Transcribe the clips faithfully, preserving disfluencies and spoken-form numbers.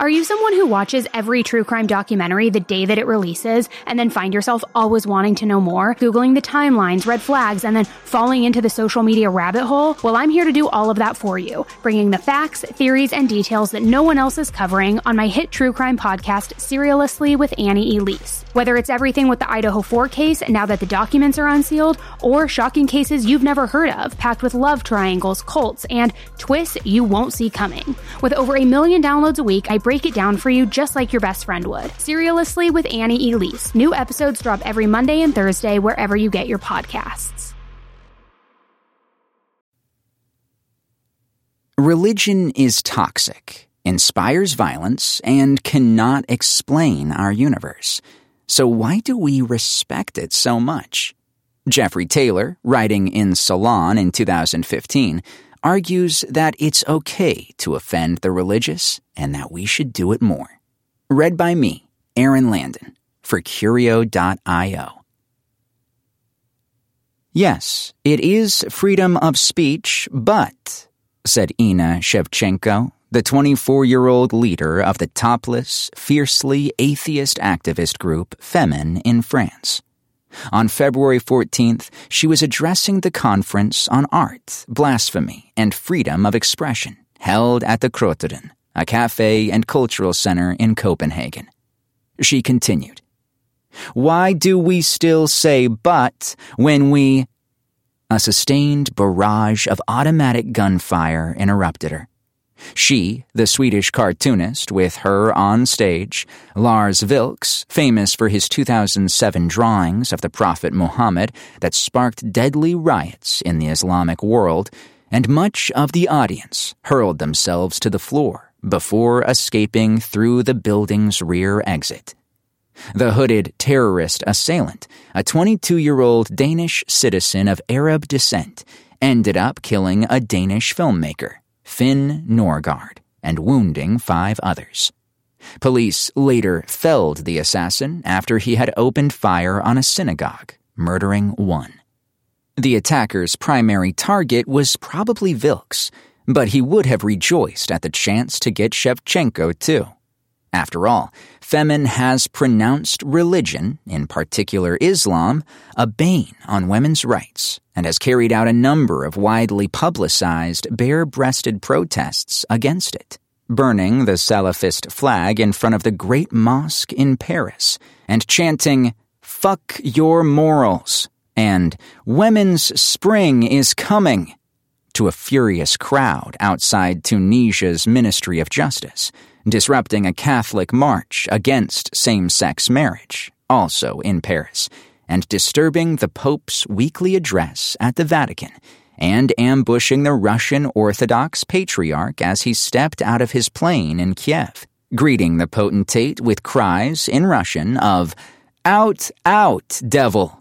Are you someone who watches every true crime documentary the day that it releases and then find yourself always wanting to know more, Googling the timelines, red flags, and then falling into the social media rabbit hole? Well, I'm here to do all of that for you, bringing the facts, theories, and details that no one else is covering on my hit true crime podcast, Serialously with Annie Elise. Whether it's everything with the Idaho four case now that the documents are unsealed, or shocking cases you've never heard of, packed with love triangles, cults, and twists you won't see coming. With over a million downloads a week, I break it down for you just like your best friend would. Serialously with Annie Elise. New episodes drop every Monday and Thursday wherever you get your podcasts. Religion is toxic, inspires violence, and cannot explain our universe. So why do we respect it so much? Jeffrey Taylor, writing in Salon in two thousand fifteen, argues that it's okay to offend the religious and that we should do it more. Read by me, Aaron Landon, for Curio dot io. Yes, it is freedom of speech, but, said Ina Shevchenko, the twenty-four-year-old leader of the topless, fiercely atheist activist group Femen in France. On February fourteenth, she was addressing the conference on art, blasphemy, and freedom of expression, held at the Kroteren, a cafe and cultural center in Copenhagen. She continued, "Why do we still say but when we—" A sustained barrage of automatic gunfire interrupted her. She, the Swedish cartoonist with her on stage, Lars Vilks, famous for his two thousand seven drawings of the Prophet Muhammad that sparked deadly riots in the Islamic world, and much of the audience hurled themselves to the floor before escaping through the building's rear exit. The hooded terrorist assailant, a twenty-two-year-old Danish citizen of Arab descent, ended up killing a Danish filmmaker, Finn Norgard, and wounding five others. Police later felled the assassin after he had opened fire on a synagogue, murdering one. The attacker's primary target was probably Vilks, but he would have rejoiced at the chance to get Shevchenko too. After all, Femen has pronounced religion, in particular Islam, a bane on women's rights, and has carried out a number of widely publicized bare-breasted protests against it, burning the Salafist flag in front of the Great Mosque in Paris, and chanting, "Fuck your morals," and "Women's spring is coming," to a furious crowd outside Tunisia's Ministry of Justice, disrupting a Catholic march against same-sex marriage, also in Paris, and disturbing the Pope's weekly address at the Vatican, and ambushing the Russian Orthodox Patriarch as he stepped out of his plane in Kiev, greeting the potentate with cries in Russian of, "Out, out, devil!"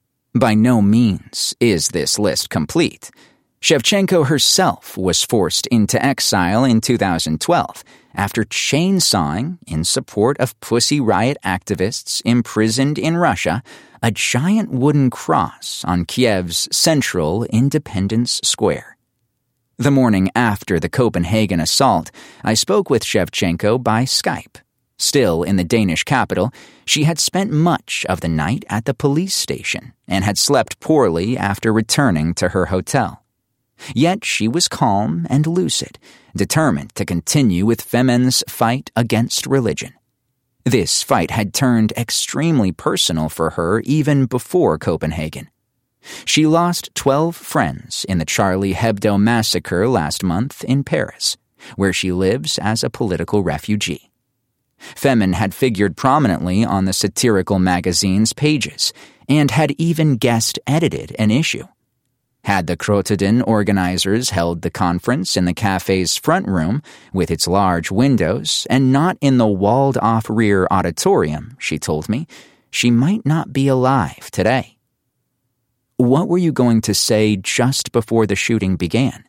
By no means is this list complete. Shevchenko herself was forced into exile in two thousand twelve after chainsawing, in support of Pussy Riot activists imprisoned in Russia, a giant wooden cross on Kiev's central Independence Square. The morning after the Copenhagen assault, I spoke with Shevchenko by Skype. Still in the Danish capital, she had spent much of the night at the police station and had slept poorly after returning to her hotel. Yet she was calm and lucid, determined to continue with Femen's fight against religion. This fight had turned extremely personal for her even before Copenhagen. She lost twelve friends in the Charlie Hebdo massacre last month in Paris, where she lives as a political refugee. Femen had figured prominently on the satirical magazine's pages and had even guest-edited an issue. Had the Kroteden organizers held the conference in the cafe's front room with its large windows and not in the walled-off rear auditorium, she told me, she might not be alive today. What were you going to say just before the shooting began?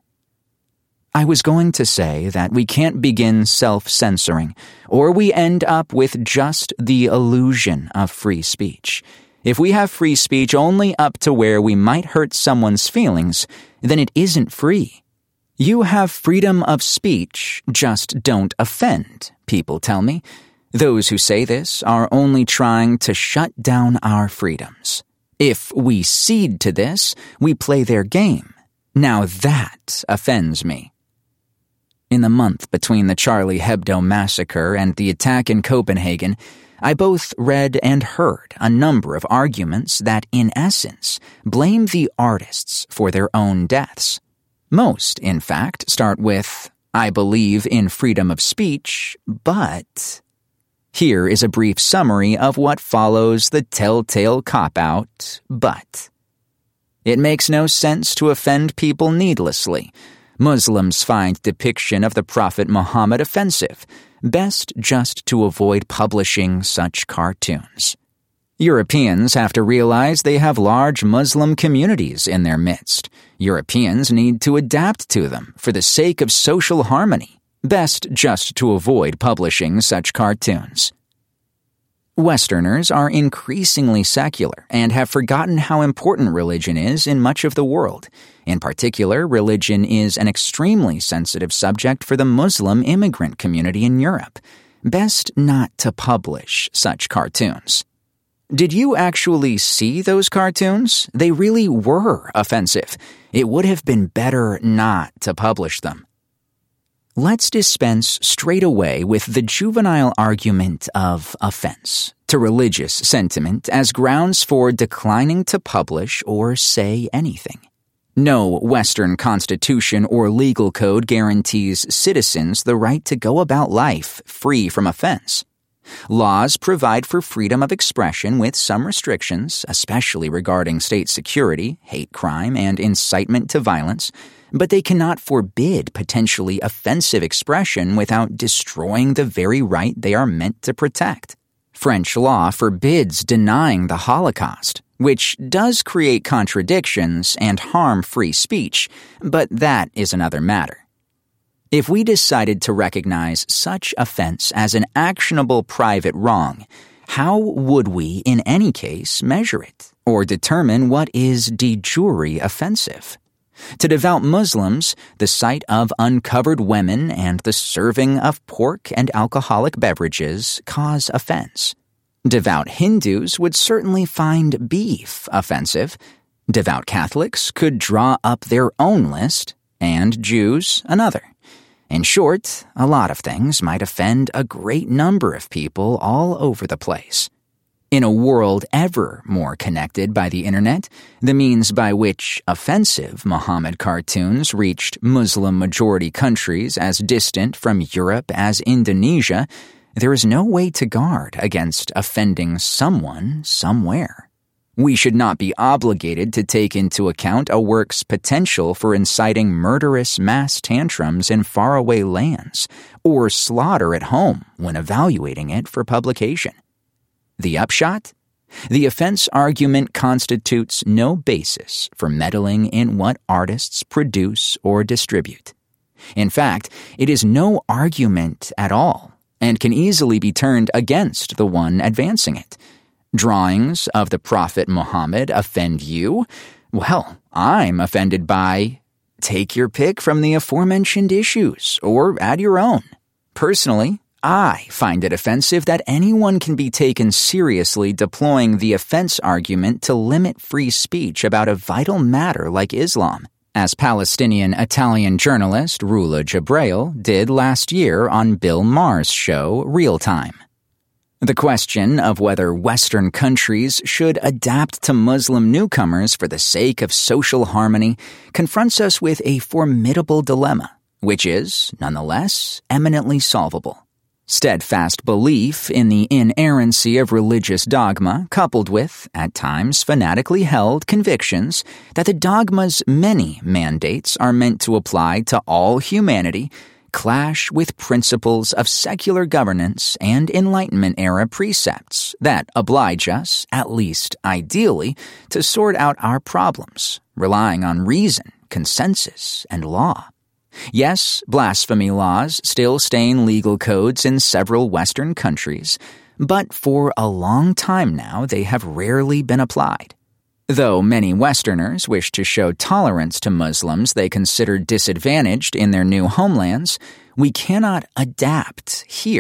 I was going to say that we can't begin self-censoring, or we end up with just the illusion of free speech. If we have free speech only up to where we might hurt someone's feelings, then it isn't free. You have freedom of speech, just don't offend people tell me. Those who say this are only trying to shut down our freedoms. If we cede to this, we play their game. Now that offends me. In the month between the Charlie Hebdo massacre and the attack in Copenhagen, I both read and heard a number of arguments that, in essence, blame the artists for their own deaths. Most, in fact, start with, "I believe in freedom of speech, but..." Here is a brief summary of what follows the telltale cop-out, but. It makes no sense to offend people needlessly. Muslims find depiction of the Prophet Muhammad offensive. Best just to avoid publishing such cartoons. Europeans have to realize they have large Muslim communities in their midst. Europeans need to adapt to them for the sake of social harmony. Best just to avoid publishing such cartoons. Westerners are increasingly secular and have forgotten how important religion is in much of the world. In particular, religion is an extremely sensitive subject for the Muslim immigrant community in Europe. Best not to publish such cartoons. Did you actually see those cartoons? They really were offensive. It would have been better not to publish them. Let's dispense straight away with the juvenile argument of offense to religious sentiment as grounds for declining to publish or say anything. No Western constitution or legal code guarantees citizens the right to go about life free from offense. Laws provide for freedom of expression with some restrictions, especially regarding state security, hate crime, and incitement to violence, but they cannot forbid potentially offensive expression without destroying the very right they are meant to protect. French law forbids denying the Holocaust, which does create contradictions and harm free speech, but that is another matter. If we decided to recognize such offense as an actionable private wrong, how would we, in any case, measure it, or determine what is de jure offensive? To devout Muslims, the sight of uncovered women and the serving of pork and alcoholic beverages cause offense. Devout Hindus would certainly find beef offensive. Devout Catholics could draw up their own list, and Jews another. In short, a lot of things might offend a great number of people all over the place. In a world ever more connected by the internet, the means by which offensive Muhammad cartoons reached Muslim-majority countries as distant from Europe as Indonesia, there is no way to guard against offending someone somewhere. We should not be obligated to take into account a work's potential for inciting murderous mass tantrums in faraway lands, or slaughter at home when evaluating it for publication. The upshot? The offense argument constitutes no basis for meddling in what artists produce or distribute. In fact, it is no argument at all, and can easily be turned against the one advancing it. Drawings of the Prophet Muhammad offend you? Well, I'm offended by... Take your pick from the aforementioned issues, or add your own. Personally, I find it offensive that anyone can be taken seriously deploying the offense argument to limit free speech about a vital matter like Islam, as Palestinian-Italian journalist Rula Jabrail did last year on Bill Maher's show Real Time. The question of whether Western countries should adapt to Muslim newcomers for the sake of social harmony confronts us with a formidable dilemma, which is, nonetheless, eminently solvable. Steadfast belief in the inerrancy of religious dogma, coupled with, at times fanatically held, convictions that the dogma's many mandates are meant to apply to all humanity, clash with principles of secular governance and Enlightenment-era precepts that oblige us, at least ideally, to sort out our problems, relying on reason, consensus, and law. Yes, blasphemy laws still stain legal codes in several Western countries, but for a long time now they have rarely been applied. Though many Westerners wish to show tolerance to Muslims they consider disadvantaged in their new homelands, we cannot adapt here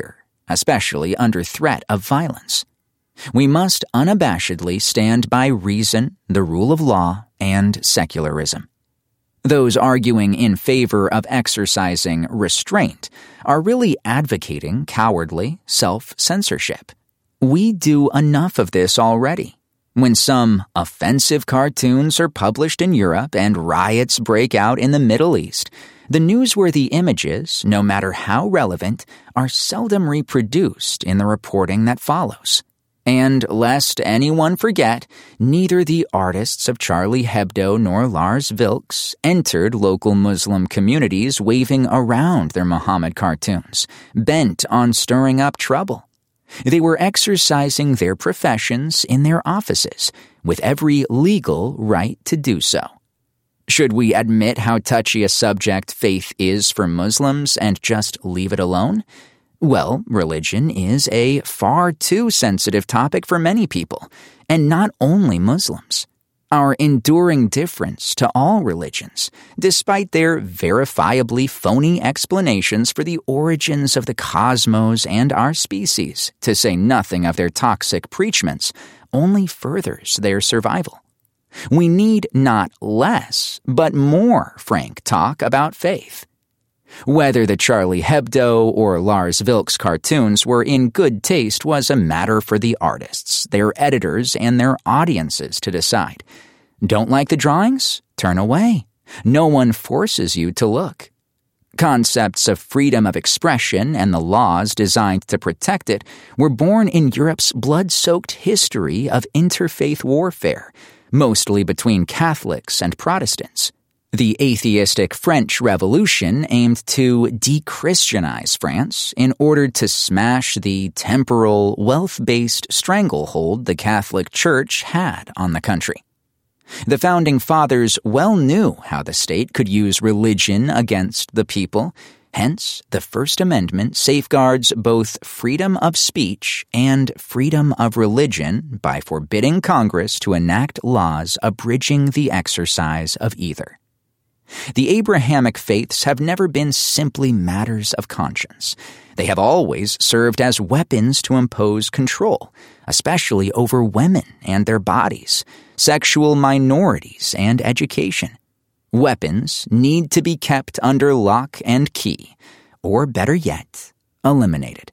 especially under threat of violence. We must unabashedly stand by reason, the rule of law, and secularism. Those arguing in favor of exercising restraint are really advocating cowardly self-censorship. We do enough of this already. When some offensive cartoons are published in Europe and riots break out in the Middle East, the newsworthy images, no matter how relevant, are seldom reproduced in the reporting that follows. And lest anyone forget, neither the artists of Charlie Hebdo nor Lars Vilks entered local Muslim communities waving around their Muhammad cartoons, bent on stirring up trouble. They were exercising their professions in their offices, with every legal right to do so. Should we admit how touchy a subject faith is for Muslims and just leave it alone? Well, religion is a far too sensitive topic for many people, and not only Muslims. Our enduring difference to all religions, despite their verifiably phony explanations for the origins of the cosmos and our species, to say nothing of their toxic preachments, only furthers their survival. We need not less, but more frank talk about faith. Whether the Charlie Hebdo or Lars Vilks cartoons were in good taste was a matter for the artists, their editors, and their audiences to decide. Don't like the drawings? Turn away. No one forces you to look. Concepts of freedom of expression and the laws designed to protect it were born in Europe's blood-soaked history of interfaith warfare, mostly between Catholics and Protestants. The atheistic French Revolution aimed to de-Christianize France in order to smash the temporal, wealth-based stranglehold the Catholic Church had on the country. The Founding Fathers well knew how the state could use religion against the people. Hence, the First Amendment safeguards both freedom of speech and freedom of religion by forbidding Congress to enact laws abridging the exercise of either. The Abrahamic faiths have never been simply matters of conscience. They have always served as weapons to impose control, especially over women and their bodies, sexual minorities, and education. Weapons need to be kept under lock and key, or better yet, eliminated.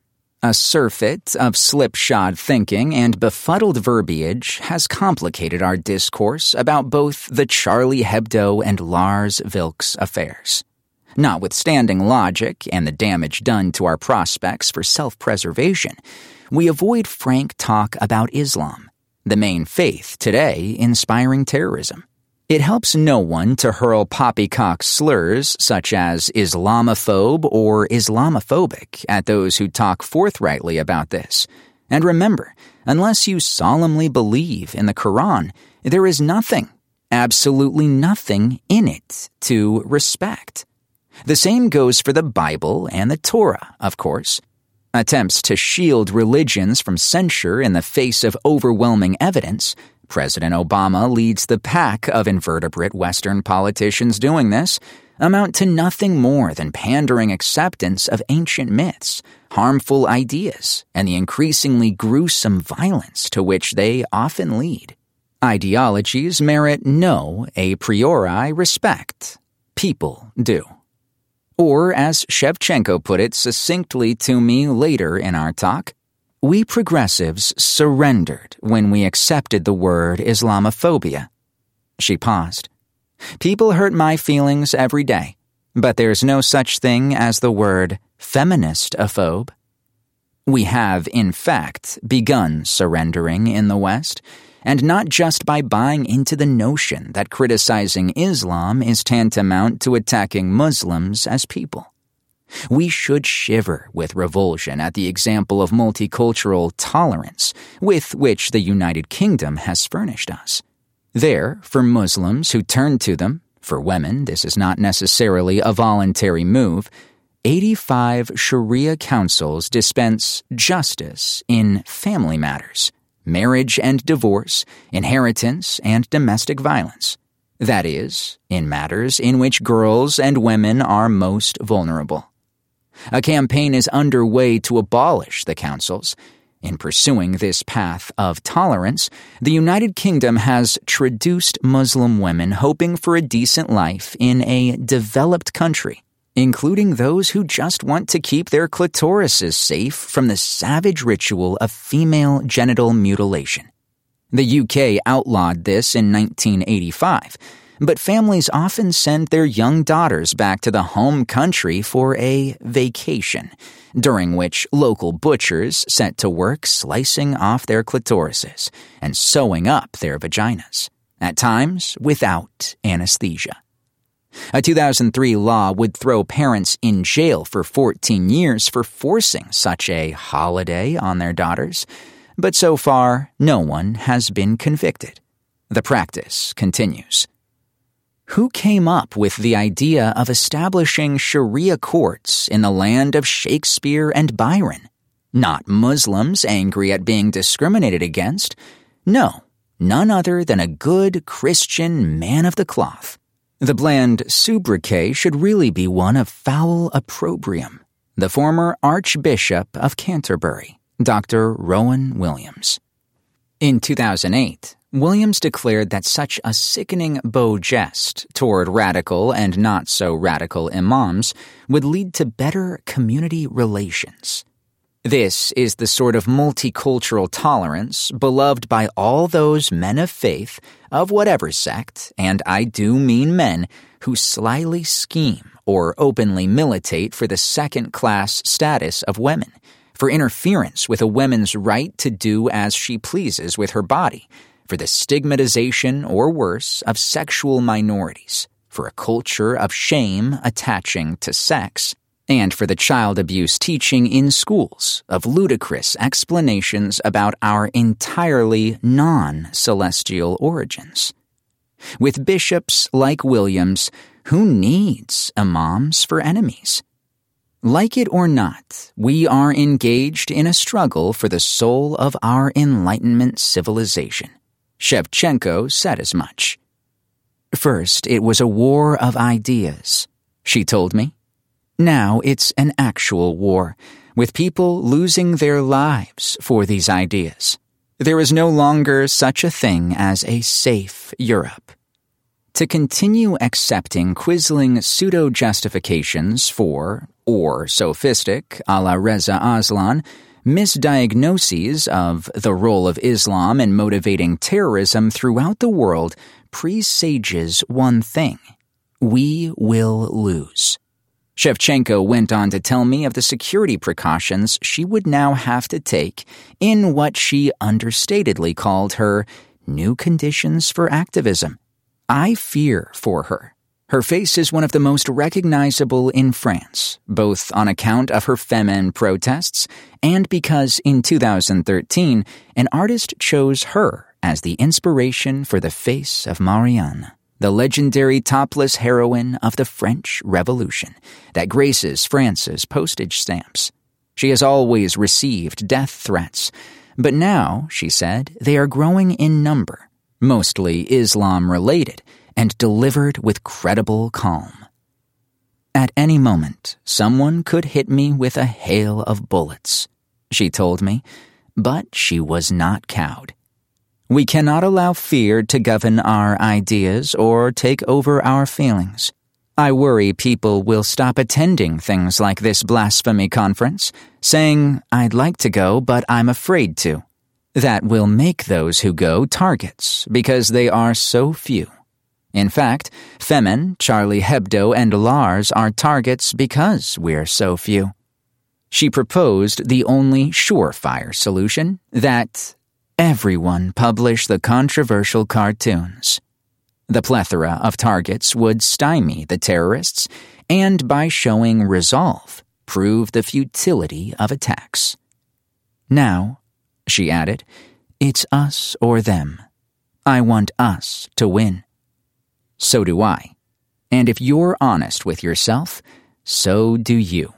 A surfeit of slipshod thinking and befuddled verbiage has complicated our discourse about both the Charlie Hebdo and Lars Vilks affairs. Notwithstanding logic and the damage done to our prospects for self-preservation, we avoid frank talk about Islam, the main faith today inspiring terrorism. It helps no one to hurl poppycock slurs such as Islamophobe or Islamophobic at those who talk forthrightly about this. And remember, unless you solemnly believe in the Quran, there is nothing, absolutely nothing in it to respect. The same goes for the Bible and the Torah, of course. Attempts to shield religions from censure in the face of overwhelming evidence — President Obama leads the pack of invertebrate Western politicians doing this — amount to nothing more than pandering acceptance of ancient myths, harmful ideas, and the increasingly gruesome violence to which they often lead. Ideologies merit no a priori respect. People do. Or, as Shevchenko put it succinctly to me later in our talk, we progressives surrendered when we accepted the word Islamophobia. She paused. People hurt my feelings every day, but there's no such thing as the word feminist-ophobe. We have, in fact, begun surrendering in the West, and not just by buying into the notion that criticizing Islam is tantamount to attacking Muslims as people. We should shiver with revulsion at the example of multicultural tolerance with which the United Kingdom has furnished us. There, for Muslims who turn to them, for women this is not necessarily a voluntary move, eighty-five Sharia councils dispense justice in family matters, marriage and divorce, inheritance and domestic violence. That is, in matters in which girls and women are most vulnerable. A campaign is underway to abolish the councils. In pursuing this path of tolerance, the United Kingdom has traduced Muslim women hoping for a decent life in a developed country, including those who just want to keep their clitorises safe from the savage ritual of female genital mutilation. The U K outlawed this in nineteen eighty-five, but families often send their young daughters back to the home country for a vacation, during which local butchers set to work slicing off their clitorises and sewing up their vaginas, at times without anesthesia. A two thousand three law would throw parents in jail for fourteen years for forcing such a holiday on their daughters, but so far no one has been convicted. The practice continues. Who came up with the idea of establishing Sharia courts in the land of Shakespeare and Byron? Not Muslims angry at being discriminated against. No, none other than a good Christian man of the cloth. The bland sobriquet should really be one of foul opprobrium. The former Archbishop of Canterbury, Doctor Rowan Williams. In two thousand eight, Williams declared that such a sickening beau geste toward radical and not-so-radical imams would lead to better community relations. This is the sort of multicultural tolerance beloved by all those men of faith, of whatever sect, and I do mean men, who slyly scheme or openly militate for the second-class status of women, for interference with a woman's right to do as she pleases with her body, for the stigmatization, or worse, of sexual minorities, for a culture of shame attaching to sex, and for the child abuse teaching in schools of ludicrous explanations about our entirely non-celestial origins. With bishops like Williams, who needs imams for enemies? Like it or not, we are engaged in a struggle for the soul of our Enlightenment civilization. Shevchenko said as much. First, it was a war of ideas, she told me. Now it's an actual war, with people losing their lives for these ideas. There is no longer such a thing as a safe Europe. To continue accepting quisling pseudo-justifications for, or sophistic, a la Reza Aslan, misdiagnoses of the role of Islam in motivating terrorism throughout the world presages one thing: we will lose. Shevchenko went on to tell me of the security precautions she would now have to take in what she understatedly called her new conditions for activism. I fear for her. Her face is one of the most recognizable in France, both on account of her Femen protests and because in two thousand thirteen, an artist chose her as the inspiration for the face of Marianne, the legendary topless heroine of the French Revolution that graces France's postage stamps. She has always received death threats, but now, she said, they are growing in number, mostly Islam-related, and delivered with credible calm. At any moment, someone could hit me with a hail of bullets, she told me, but she was not cowed. We cannot allow fear to govern our ideas or take over our feelings. I worry people will stop attending things like this blasphemy conference, saying, I'd like to go, but I'm afraid to. That will make those who go targets, because they are so few. In fact, Femen, Charlie Hebdo, and Lars are targets because we're so few. She proposed the only surefire solution, that everyone publish the controversial cartoons. The plethora of targets would stymie the terrorists, and by showing resolve, prove the futility of attacks. Now, she added, it's us or them. I want us to win. So do I. And if you're honest with yourself, so do you.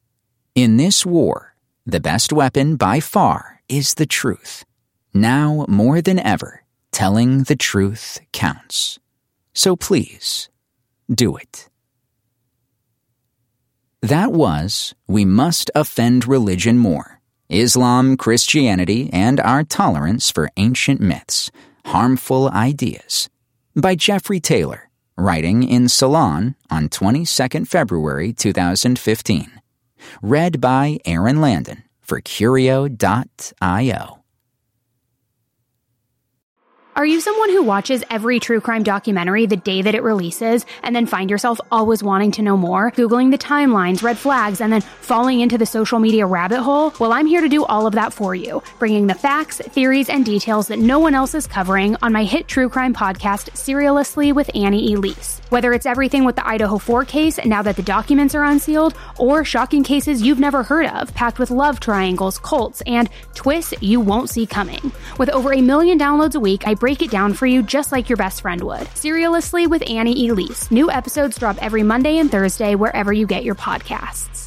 In this war, the best weapon by far is the truth. Now more than ever, telling the truth counts. So please, do it. That was We Must Offend Religion More: Islam, Christianity, and Our Tolerance for Ancient Myths, Harmful Ideas, by Jeffrey Taylor, writing in Salon on the twenty-second of February two thousand fifteen. Read by Aaron Landon for Curio dot io. Are you someone who watches every true crime documentary the day that it releases and then find yourself always wanting to know more, Googling the timelines, red flags, and then falling into the social media rabbit hole? Well, I'm here to do all of that for you, bringing the facts, theories, and details that no one else is covering on my hit true crime podcast, Serialously with Annie Elise. Whether it's everything with the Idaho four case now that the documents are unsealed, or shocking cases you've never heard of, packed with love triangles, cults, and twists you won't see coming. With over a million downloads a week, I break it down for you just like your best friend would. Serialously with Annie Elise. New episodes drop every Monday and Thursday wherever you get your podcasts.